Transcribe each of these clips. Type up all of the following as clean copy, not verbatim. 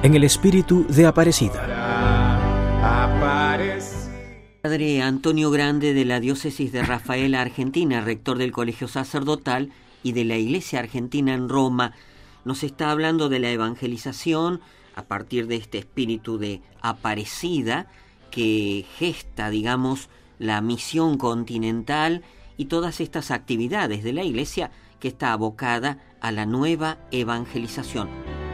en el espíritu de Aparecida. Padre Antonio Grande, de la Diócesis de Rafaela, Argentina, rector del Colegio Sacerdotal y de la Iglesia Argentina en Roma, nos está hablando de la evangelización a partir de este espíritu de Aparecida que gesta, digamos, la misión continental y todas estas actividades de la Iglesia que está abocada a la nueva evangelización.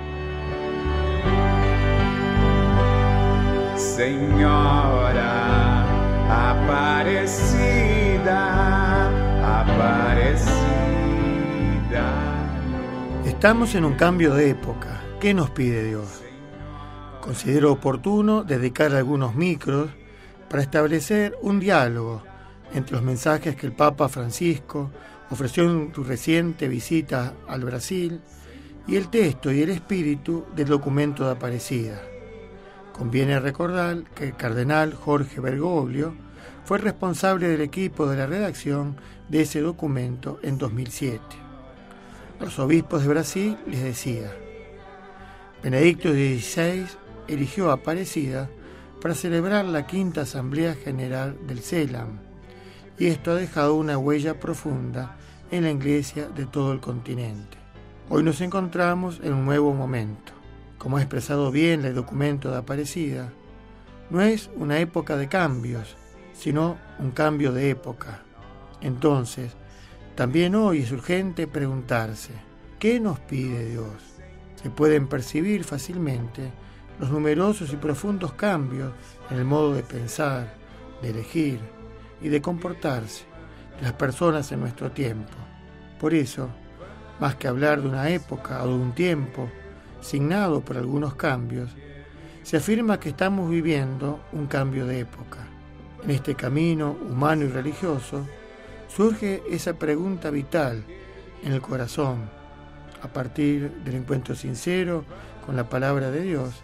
Señora Aparecida, Aparecida. Estamos en un cambio de época. ¿Qué nos pide Dios? Considero oportuno dedicar algunos micros para establecer un diálogo entre los mensajes que el Papa Francisco ofreció en su reciente visita al Brasil y el texto y el espíritu del documento de Aparecida. Conviene recordar que el cardenal Jorge Bergoglio fue responsable del equipo de la redacción de ese documento en 2007. Los obispos de Brasil les decía: Benedicto XVI eligió a Aparecida para celebrar la quinta Asamblea General del CELAM, y esto ha dejado una huella profunda en la Iglesia de todo el continente. Hoy nos encontramos en un nuevo momento. Como ha expresado bien el documento de Aparecida, no es una época de cambios, sino un cambio de época. Entonces, también hoy es urgente preguntarse: ¿qué nos pide Dios? Se pueden percibir fácilmente los numerosos y profundos cambios en el modo de pensar, de elegir y de comportarse de las personas en nuestro tiempo. Por eso, más que hablar de una época o de un tiempo signado por algunos cambios, se afirma que estamos viviendo un cambio de época. En este camino humano y religioso surge esa pregunta vital en el corazón, a partir del encuentro sincero con la palabra de Dios,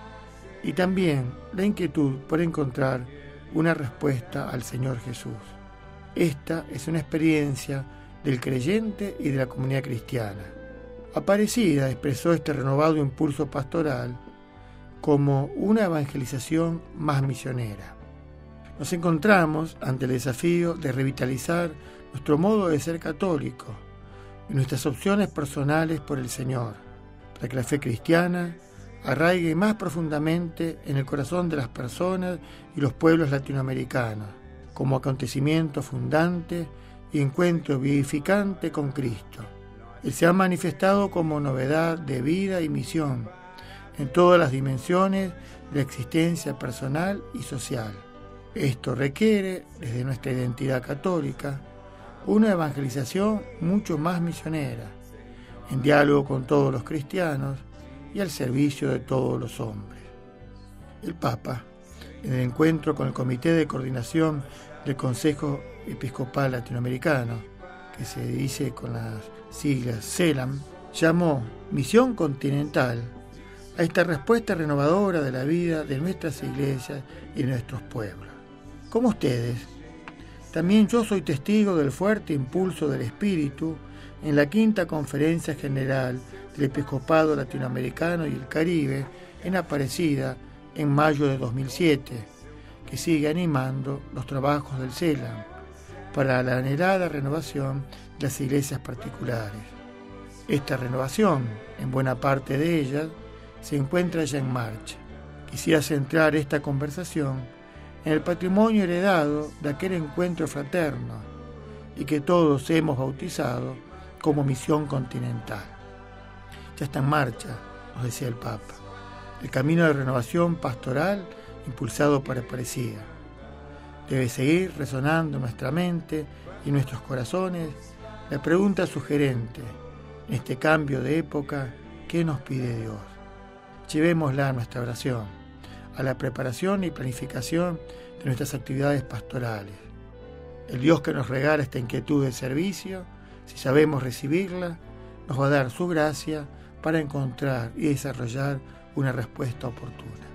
y también la inquietud por encontrar una respuesta al Señor Jesús. Esta es una experiencia del creyente y de la comunidad cristiana. Aparecida expresó este renovado impulso pastoral como una evangelización más misionera. Nos encontramos ante el desafío de revitalizar nuestro modo de ser católico y nuestras opciones personales por el Señor, para que la fe cristiana arraigue más profundamente en el corazón de las personas y los pueblos latinoamericanos, como acontecimiento fundante y encuentro vivificante con Cristo. Él se ha manifestado como novedad de vida y misión en todas las dimensiones de la existencia personal y social. Esto requiere, desde nuestra identidad católica, una evangelización mucho más misionera, en diálogo con todos los cristianos y al servicio de todos los hombres. El Papa, en el encuentro con el Comité de Coordinación del Consejo Episcopal Latinoamericano, que se dice con las siglas CELAM, llamó Misión Continental a esta respuesta renovadora de la vida de nuestras iglesias y nuestros pueblos. Como ustedes, también yo soy testigo del fuerte impulso del Espíritu en la quinta Conferencia General del Episcopado Latinoamericano y el Caribe en Aparecida en mayo de 2007, que sigue animando los trabajos del CELAM para la anhelada renovación de las iglesias particulares. Esta renovación, en buena parte de ellas, se encuentra ya en marcha. Quisiera centrar esta conversación en el patrimonio heredado de aquel encuentro fraterno y que todos hemos bautizado como misión continental. Ya está en marcha, nos decía el Papa, el camino de renovación pastoral impulsado por Aparecida. Debe seguir resonando en nuestra mente y en nuestros corazones la pregunta sugerente: en este cambio de época, ¿qué nos pide Dios? Llevémosla a nuestra oración, a la preparación y planificación de nuestras actividades pastorales. El Dios que nos regala esta inquietud de servicio, si sabemos recibirla, nos va a dar su gracia para encontrar y desarrollar una respuesta oportuna.